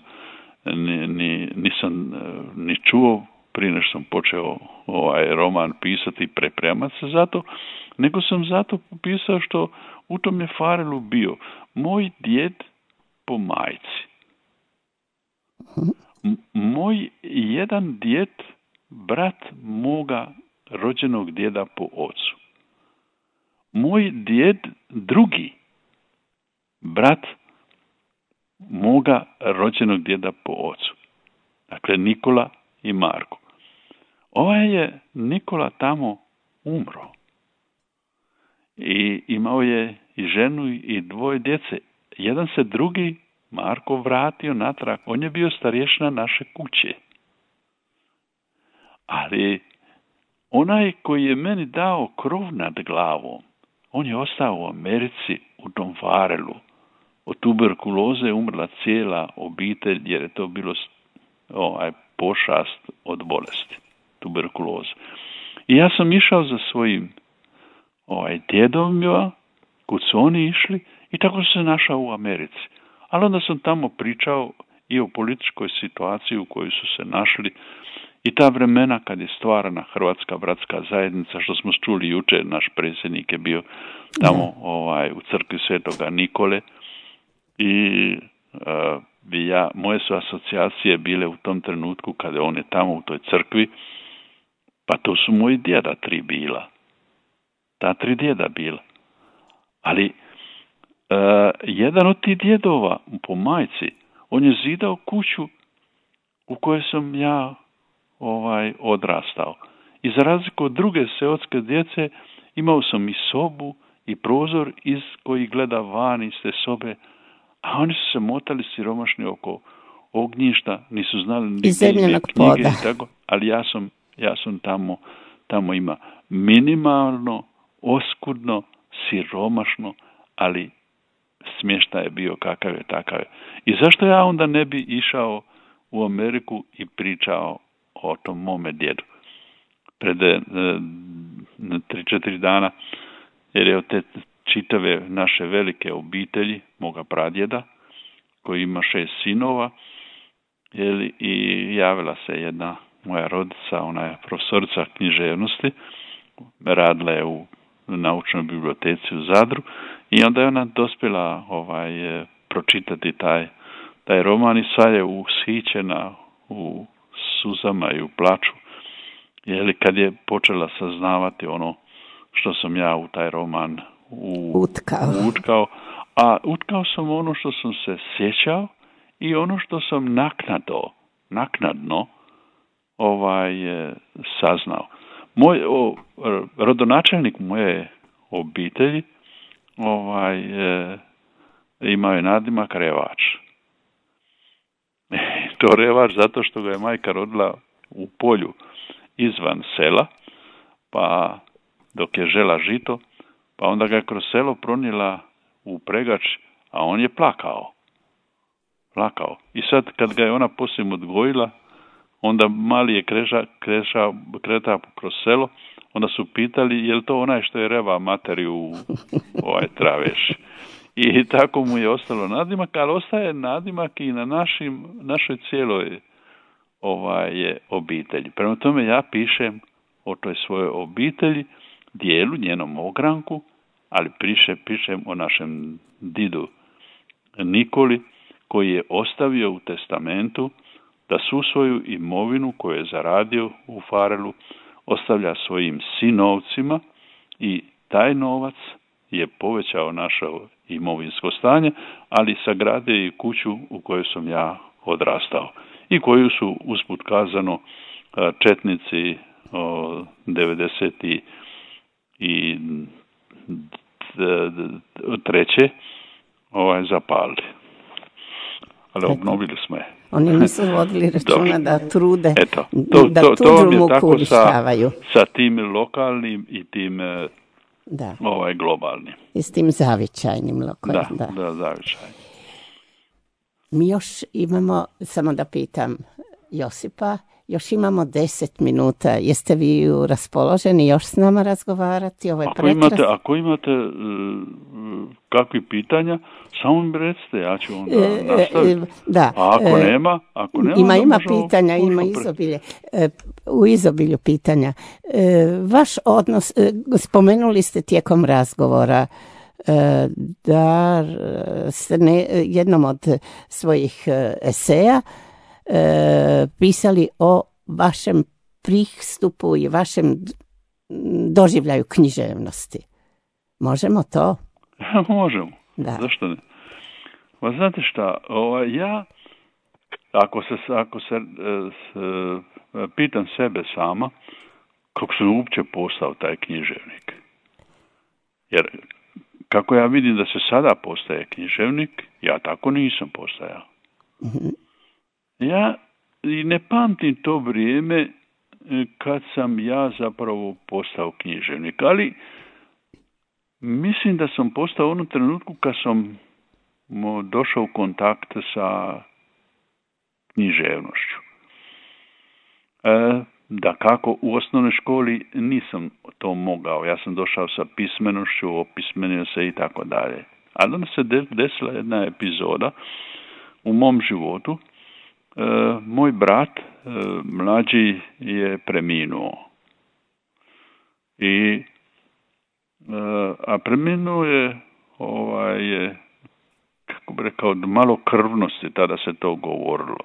ni čuo prije nego sam počeo roman pisati i pripremati se za to, nego sam zato pisao što u tom je Farelu bio moj djed po majci. Moj jedan djed, brat moga rođenog djeda po ocu. Moj djed drugi, brat moga rođenog djeda po ocu. Dakle, Nikola i Marko. Je Nikola tamo umro. I imao je i ženu i dvoje djece. Jedan se drugi, Marko, vratio natrag. On je bio starješina naše kuće. Ali onaj koji je meni dao krov nad glavom, on je ostao u Americi, u tom Farelu. Od tuberkuloze je umrla cijela obitelj, jer je to bilo pošast od bolesti, tuberkuloze. I ja sam išao za svojim djedovima, kud su oni išli, i tako sam se našao u Americi. Ali onda sam tamo pričao i o političkoj situaciji u kojoj su se našli i ta vremena kad je stvarana Hrvatska bratska zajednica, što smo čuli jučer, naš predsjednik je bio tamo u crkvi Svetoga Nikole i moje su asocijacije bile u tom trenutku kada on je tamo u toj crkvi, pa to su moji djeda 3 bila. Ta 3 djeda bila. Ali jedan od tih djedova po majci, on je zidao kuću u kojoj sam ja odrastao. I za razliku od druge seotske djece, Imao sam i sobu i prozor iz koji gleda van iz te sobe, a oni su se motali siromašni oko ognjišta, nisu znali ni knjige i tako, ali ja sam tamo ima minimalno, oskudno, siromašno, ali smještaj je bio kakav je, takav je. I zašto ja onda ne bi išao u Ameriku i pričao o tom mome djedu? Pred 3-4 dana, jer je od te čitave naše velike obitelji, moga pradjeda, koji ima 6 sinova, i javila se jedna moja rodica, ona je profesorica književnosti, radila je u naučnoj biblioteci u Zadru, i onda je ona dospjela pročitati taj roman i sad je ushićena u suzama i u plaču, kad je počela saznavati ono što sam ja u taj roman utkao. A utkao sam ono što sam se sjećao i ono što sam naknadno saznao. Rodonačelnik moje obitelji imao je nadimak Revač. To Revač zato što ga je majka rodila u polju izvan sela, pa dok je žela žito, pa onda ga je kroz selo pronijela u pregač, a on je plakao. I sad kad ga je ona poslije odgojila, onda mali je kretao kroz selo, onda su pitali je li to onaj što je reva materi u traveši. I tako mu je ostalo nadimak, ali ostaje nadimak i na našoj cijeloj obitelji. Prema tome ja pišem o toj svojoj obitelji, dijelu, njenom ogranku, ali pišem o našem didu Nikoli, koji je ostavio u testamentu da svu svoju imovinu koju je zaradio u Farelu ostavlja svojim sinovcima, i taj novac je povećao naše imovinsko stanje, ali sagradio i kuću u kojoj sam ja odrastao i koju su, usput kazano, četnici 93. zapalili. Ali obnovili smo je. Oni nisu vodili računa da trude, eto, da tuđu muku uništavaju. Sa tim lokalnim i tim globalnim. I s tim zavičajnim lokalnim. Da, zavičajnim. Mi još imamo, samo da pitam Josipa, još imamo 10 minuta. Jeste vi raspoloženi još s nama razgovarati? Ako imate kakvi pitanja, samo mi recite, ja ću onda nastaviti. Da. A ako nema ima pitanja, ima izobilje. U izobilju pitanja. Vaš odnos, spomenuli ste tijekom razgovora da ste jednom od svojih eseja pisali o vašem pristupu i vašem doživljaju književnosti. Možemo to? Možemo. Da. Zašto ne? Pa znate šta, ja ako se pitam sebe sama, kako sam uopće postao taj književnik. Jer kako ja vidim da se sada postaje književnik, ja tako nisam postajao. Mm-hmm. Ja i ne pamtim to vrijeme kad sam ja zapravo postao književnik, ali mislim da sam postao u onom trenutku kad sam došao u kontakt sa književnošću. Da kako u osnovnoj školi nisam to mogao, ja sam došao sa pismenošću, opismenio se i tako dalje. Ali onda se desila jedna epizoda u mom životu. Moj brat mlađi je preminuo. A preminuo je kako bi rekao, malo krvnosti, tada se to govorilo.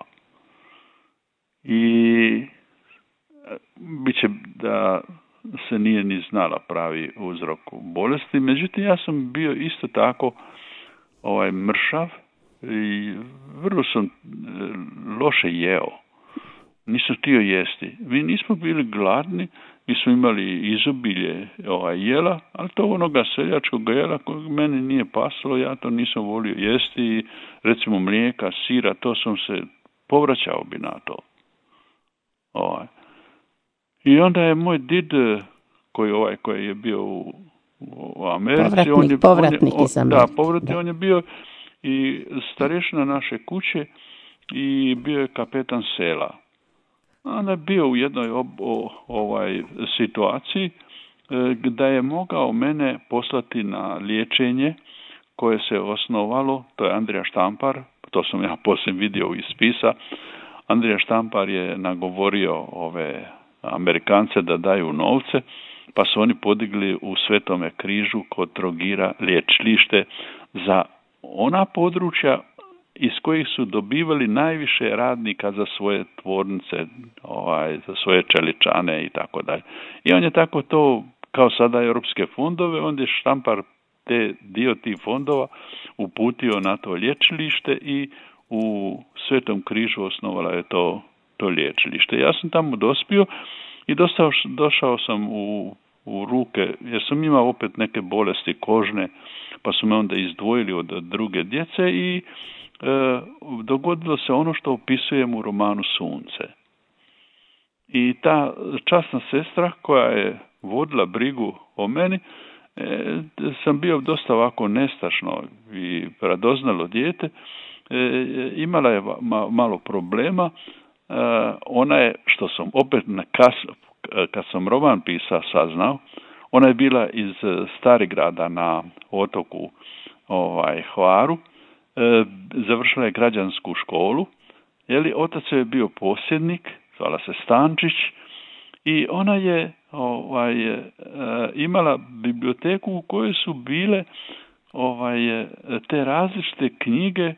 I biće da se nije ni znala pravi uzrok bolesti, međutim ja sam bio isto tako mršav i vrlo sam loše jeo. Nisam htio jesti. Mi nismo bili gladni, mi smo imali izobilje jela, ali to onoga seljačkog jela kojeg meni nije pasalo, ja to nisam volio jesti, recimo mlijeka, sira, to sam se povraćao bi na to. I onda je moj did, koji je bio u Americi, povratnik iz Amerike. Da, povratnik, on je bio i starešina naše kuće i bio je kapetan sela. Onda je bio u jednoj situaciji da je mogao mene poslati na liječenje koje se osnovalo, to je Andrija Štampar, to sam ja poslije vidio iz spisa. Andrija Štampar je nagovorio ove Amerikance da daju novce, pa su oni podigli u Svetome križu kod Trogira liječilište za ona područja iz kojih su dobivali najviše radnika za svoje tvornice, za svoje čeličane i tako dalje. I on je tako to, kao sada europske fondove, on je Štampar dio tih fondova uputio na to liječilište i u Svetom križu osnovala je to liječilište. Ja sam tamo dospio i došao sam u ruke, jer sam imao opet neke bolesti kožne, pa su me onda izdvojili od druge djece i dogodilo se ono što opisujem u romanu Sunce. I ta časna sestra koja je vodila brigu o meni, sam bio dosta ovako nestašno i radoznalo dijete, imala je malo problema. Ona je, što sam opet kad sam roman pisao saznao, ona je bila iz Starigrada na otoku Hvaru, završila je građansku školu, otac je bio posjednik, zvala se Stančić, i ona je imala biblioteku u kojoj su bile te različite knjige,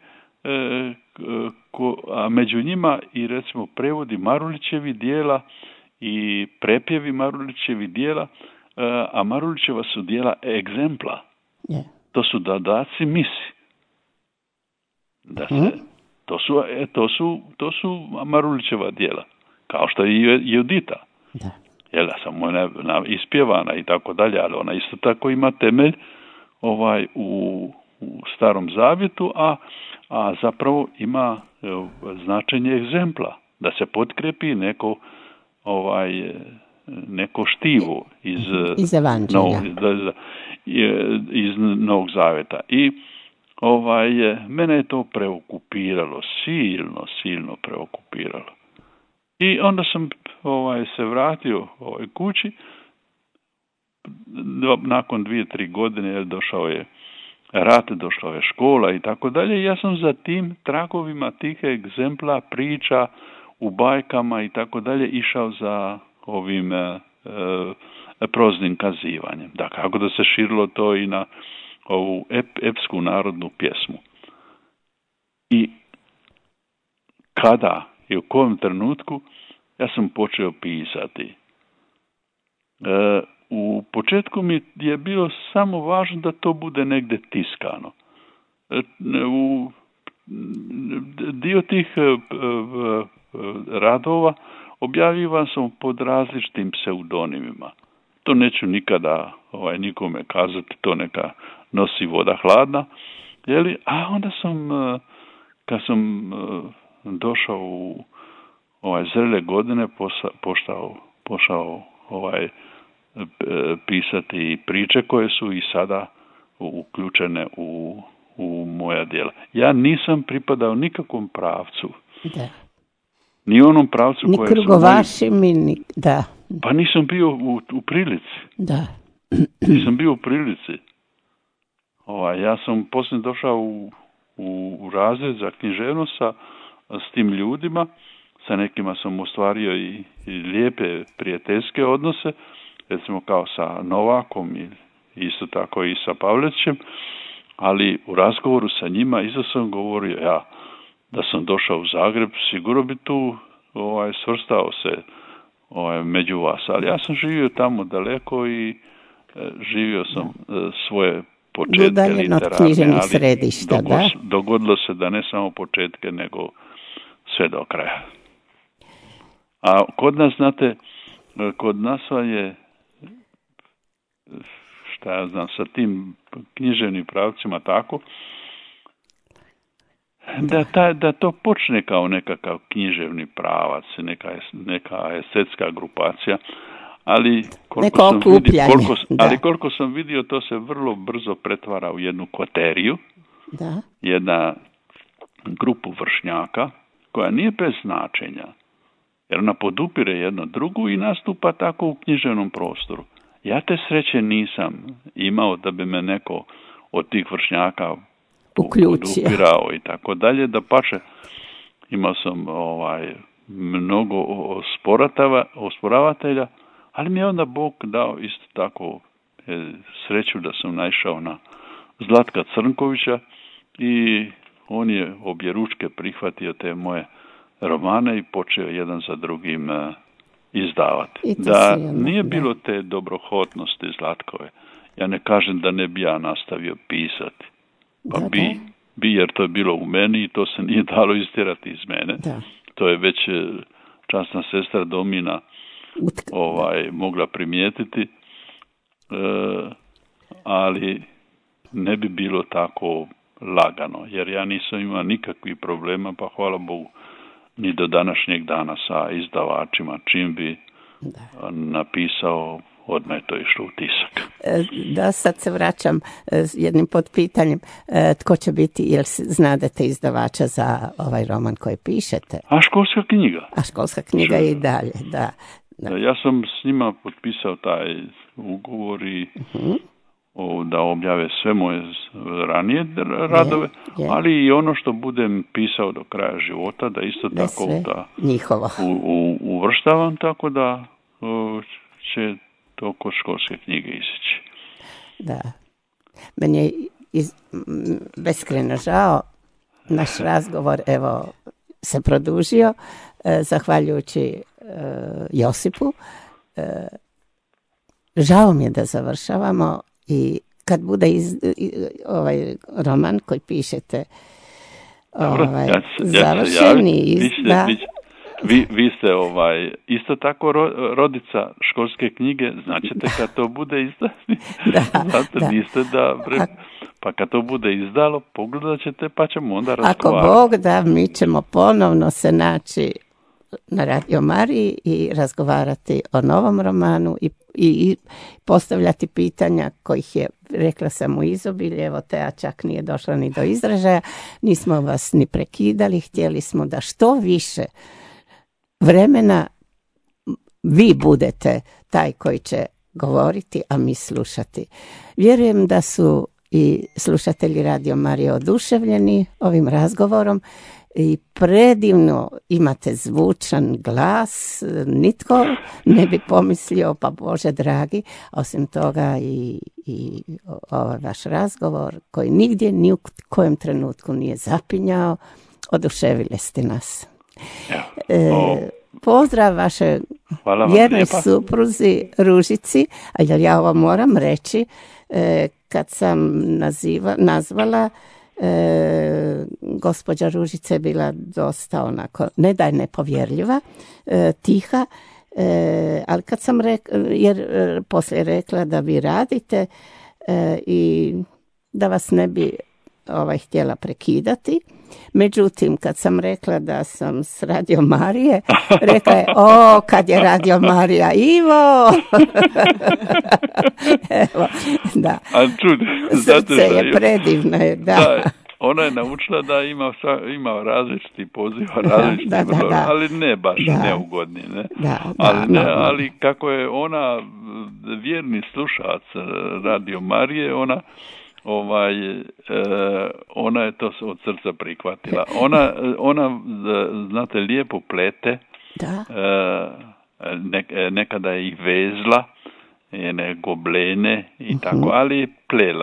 a među njima i recimo prevodi Marulićevi dijela i prepjevi Marulićevi dijela, a Marulićeva su dijela egzempla. Yeah. To su dodaci misi. To su Marulićeva dijela, kao što je i Judita. Da. Samo ona ispjevana i tako dalje, ali ona isto tako ima temelj u Starom Zavjetu, a zapravo ima značenje egzempla, da se potkrepi neko štivo iz Evanđelja. iz Novog Zavjeta. I mene je to preokupiralo, silno preokupiralo. I onda sam se vratio kući, nakon 2-3 godine došao je rat, došla je škola i tako dalje. Ja sam za tim tragovima tih egzempla, priča u bajkama i tako dalje išao za ovim proznim kazivanjem. Da, kako da se širilo to i na ovu epsku narodnu pjesmu. I kada i u kojem trenutku ja sam počeo pisati. U početku mi je bilo samo važno da to bude negdje tiskano. Dio tih radova objavljivan sam pod različitim pseudonimima. To neću nikada nikome kazati, to neka nosi voda hladna. A onda sam, kad sam došao u zrele godine, pošao pisati priče koje su i sada uključene u moja djela. Ja nisam pripadao nikakvom pravcu. Da. Ni onom pravcu ni koje krugovašim, da. Pa nisam bio u prilici. Da. Nisam bio u prilici. Ja sam poslije došao u razred za književnost s tim ljudima. Sa nekima sam ostvario i lijepe prijateljske odnose, recimo kao sa Novakom i isto tako i sa Pavlićem, ali u razgovoru sa njima isto sam govorio da sam došao u Zagreb, sigurno bi tu svrstao se među vas, ali ja sam živio tamo daleko i živio sam svoje početke literarne, ali dogodilo se da ne samo početke, nego sve do kraja. A kod nas, znate, kod nas je, šta ja znam, sa tim književnim pravcima tako, da to počne kao nekakav književni pravac, neka estetska grupacija, ali koliko sam vidio, to se vrlo brzo pretvara u jednu koteriju, jedna grupu vršnjaka koja nije bez značenja, jer ona podupire jedno drugu i nastupa tako u književnom prostoru. Ja te sreće nisam imao da bi me neko od tih vršnjaka podupirao i tako dalje, da pače imao sam mnogo osporavatelja, ali mi je onda Bog dao isto tako sreću da sam naišao na Zlatka Crnkovića i on je objeručke prihvatio te moje romane i počeo jedan za drugim izdavati. Da nije bilo te dobrohotnosti Zlatkove, ja ne kažem da ne bi ja nastavio pisati. Pa bi, jer to je bilo u meni i to se nije dalo istjerati iz mene. Da. To je već časna sestra Domina mogla primijetiti, ali ne bi bilo tako lagano, jer ja nisam imao nikakvih problema, pa hvala Bogu, ni do današnjeg dana sa izdavačima, čim bi napisao, odmah je to išlo u tisak. Da, sad se vraćam s jednim podpitanjem. Tko će biti, jel znadete izdavača za ovaj roman koji pišete? A Školska knjiga. A Školska knjiga je i dalje, da. Ja sam s njima potpisao taj ugovor i da objave sve moje ranije radove, ali i ono što budem pisao do kraja života, da isto tako da uvrštavam, tako da će to kod Školske knjige izaći. Da. Meni je beskrajno žao. Naš razgovor se produžio zahvaljujući Josipu. Žao mi je da završavamo i kad bude ovaj roman koji pišete završeni Vi ste isto tako rodica Školske knjige, značite kad to bude izdano. Niste pa kad to bude izdalo, pogledat ćete pa ćemo onda razgovarati. Ako Bog da, mi ćemo ponovno se naći na Radio Mariji i razgovarati o novom romanu i postavljati pitanja kojih je, rekla sam, u izobilju, evo Teja čak nije došla ni do izražaja, nismo vas ni prekidali, htjeli smo da što više vremena vi budete taj koji će govoriti, a mi slušati. Vjerujem da su i slušatelji Radio Marije oduševljeni ovim razgovorom i predivno imate zvučan glas, nitko ne bi pomislio, pa Bože dragi, osim toga i ovaj vaš razgovor koji nigdje ni u kojem trenutku nije zapinjao, oduševili ste nas. Pozdrav vaše vjernoj supruzi Ružici, a ja ovo moram reći, kad sam nazvala, gospođa Ružica je bila dosta onako, ne da je nepovjerljiva, tiha, ali kad sam poslije rekla da vi radite i da vas ne bi htjela prekidati. Međutim, kad sam rekla da sam s Radio Marije, rekla je, kad je Radio Marija, Ivo! Evo, da. Srce je predivno, da. Ona je naučila da ima različiti poziva, ali ne baš neugodni. Ne? Ali kako je ona vjerni slušac Radio Marije, ona je to od srca prihvatila. Ona znate, lijepo plete. Nekada je i vezla goblene i tako, ali plela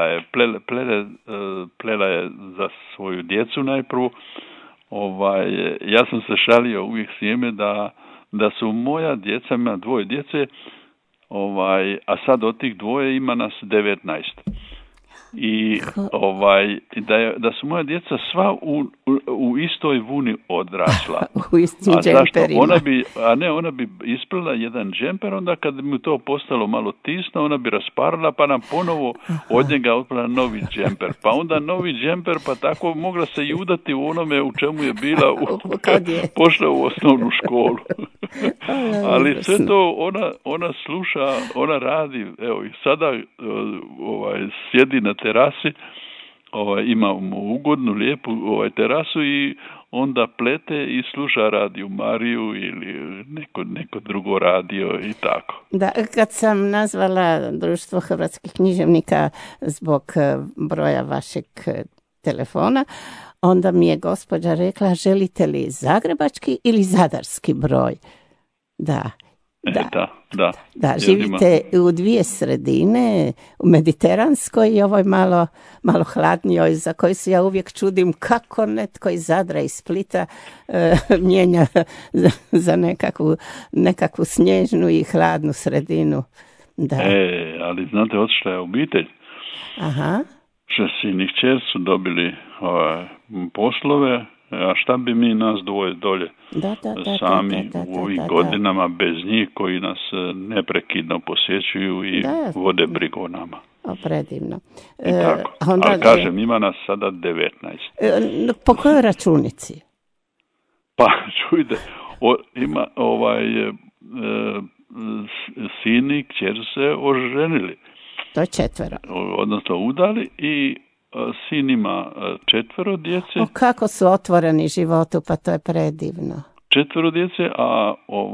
je za svoju djecu najprvo. Ja sam se šalio uvijek s njime da su moja djeca, ima 2 djece, a sad od tih 2 ima nas 19. I da su moja djeca sva u istoj vuni odrasla. U istim džemperima. Ona bi isprila jedan džemper, onda kad mi to postalo malo tisno, ona bi rasparila, pa nam ponovo od njega otprala novi džemper. Pa onda novi džemper, pa tako mogla se judati u onome u čemu je bila pošla u osnovnu školu. Ali sve to ona sluša, ona radi, evo i sada sjedi na terasi, imamo ugodnu, lijepu terasu i onda plete i sluša Radio Mariju ili neko drugo radio i tako. Da, kad sam nazvala Društvo hrvatskih književnika zbog broja vašeg telefona, onda mi je gospođa rekla, želite li zagrebački ili zadarski broj? Da. Da, živite u dvije sredine, u mediteranskoj i ovoj malo hladnijoj, za koju se ja uvijek čudim kako netko iz Zadra i Splita mijenja za nekakvu snježnu i hladnu sredinu. Da. Ali znate, otišla je obitelj. Aha. 6 sin i kćer su dobili poslove. A šta bi mi nas dvoje dolje sami u ovih godinama bez njih koji nas neprekidno posjećuju i vode brigu o nama. Predivno. Ali kažem, ima nas sada 19. Po kojoj računici? Pa čujte, ima sin i kćer se oženili. To je 4. Odnosno udali i sin ima 4 djece. Kako su otvoreni životu, pa to je predivno. 4 djece, a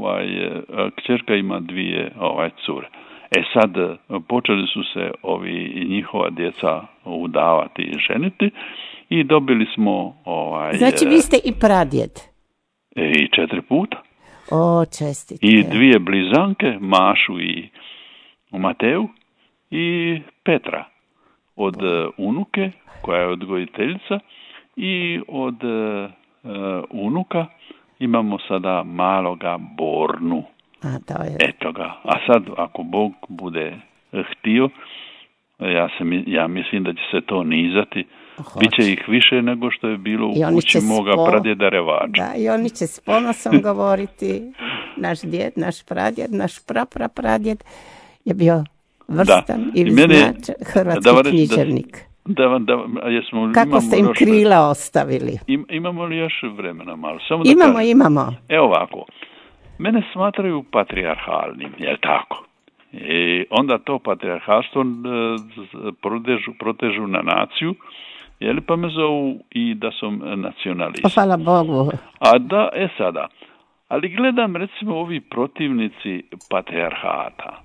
kćerka ima 2 cure. Sad počeli su se njihova djeca udavati i ženiti i dobili smo Znači vi ste i pradjed. I 4 puta. O, čestite. I 2 blizanke, Mašu i Mateju i Petra. Od unuke, koja je odgojiteljica, i od unuka imamo sada maloga Bornu. Eto ga. A sad, ako Bog bude htio, ja mislim da će se to nizati. Biće ih više nego što je bilo u kući moga pradjeda Revača. Da, i oni će s ponosom govoriti, naš djed, naš pradjed, naš prapradjed je bio vrstan ili hrvatski književnik. Kako ste im krila ostavili? Imamo li još vremena malo? Imamo. Evo ovako. Mene smatraju patrijarhalnim, je tako? I onda to patrijarhalstvo protežu na naciju, pa me zovu i da sam nacionalist. Hvala Bogu. Sada. Ali gledam, recimo, ovi protivnici patrijarhata.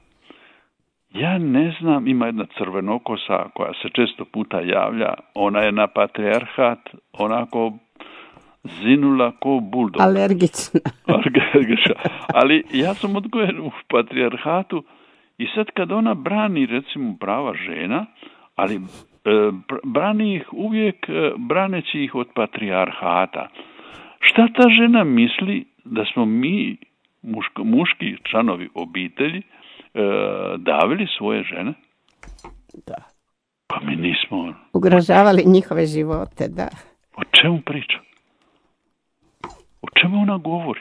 Ja ne znam, ima jedna crvenokosa koja se često puta javlja, ona je na patrijarhat onako zinula ko buldog. Alergična. Ali ja sam odgojen u patrijarhatu i sad kad ona brani recimo prava žena, ali brani ih uvijek braneći ih od patrijarhata. Šta ta žena misli da smo mi, muški članovi obitelji, davili svoje žene? Da. Pa mi nismo... Ugrožavali njihove živote, da. O čemu priča? O čemu ona govori?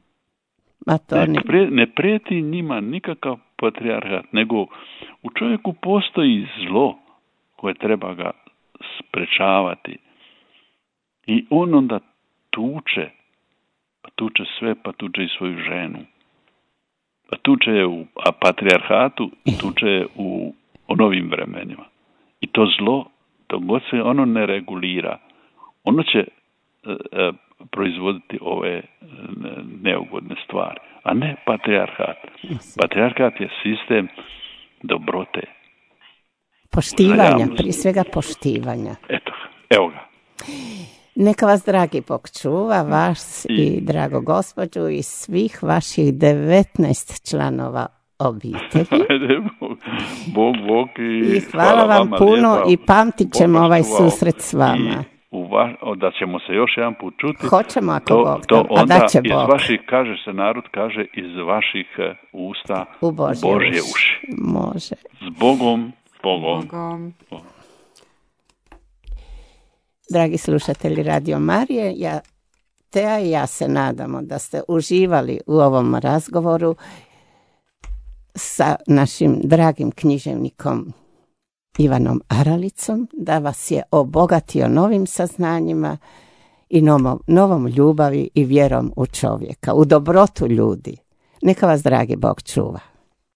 Ne prijeti njima nikakav patrijarhat, nego u čovjeku postoji zlo koje treba ga sprečavati. I on onda tuče sve, pa tuče i svoju ženu. Pa tuče je u patrijarhatu, tuče je u novim vremenima. I to zlo, dok god se ono ne regulira, ono će proizvoditi ove neugodne stvari, a ne patrijarhat. Patrijarhat je sistem dobrote. Poštivanja, prije svega poštivanja. Evo ga. Neka vas dragi Bog čuva, vas i drago gospođu i svih vaših 19 članova obitelji. Bog i hvala vam puno lijepa. I pamtit ćemo ovaj susret s vama. Da ćemo se još jedan put čuti. Hoćemo ako Bog da, a da će Bog. Iz vaših, narod kaže, iz vaših usta u Božje uši. Može. S Bogom. Bogom. dragi slušatelji Radio Marije, Teja i ja se nadamo da ste uživali u ovom razgovoru sa našim dragim književnikom Ivanom Aralicom, da vas je obogatio novim saznanjima i novom ljubavi i vjerom u čovjeka, u dobrotu ljudi. Neka vas dragi Bog čuva.